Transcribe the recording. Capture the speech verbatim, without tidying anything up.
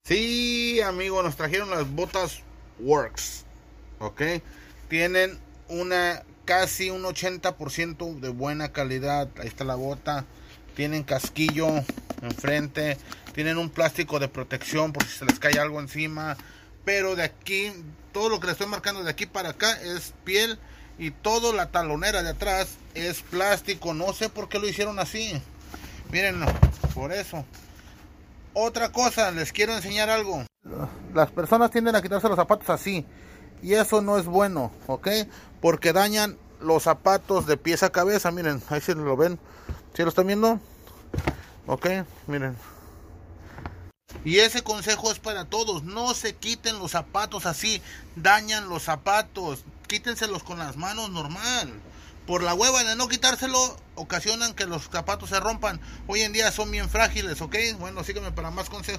Sí, amigo, nos trajeron las botas Works, ¿ok? Tienen una casi un ochenta por ciento de buena calidad. Ahí está la bota. Tienen casquillo enfrente. Tienen un plástico de protección por si se les cae algo encima. Pero de aquí, todo lo que les estoy marcando de aquí para acá es piel. Y toda la talonera de atrás es plástico. No sé por qué lo hicieron así. Miren, por eso. Otra cosa, les quiero enseñar algo. Las personas tienden a quitarse los zapatos así. Y eso no es bueno, ¿ok? Porque dañan los zapatos de pies a cabeza. Miren, ahí se lo ven. ¿Sí lo están viendo? Ok, miren. Y ese consejo es para todos. No se quiten los zapatos así. Dañan los zapatos. Quítenselos con las manos normal. Por la hueva de no quitárselo, ocasionan que los zapatos se rompan. Hoy en día son bien frágiles, ¿ok? Bueno, sígueme para más consejos.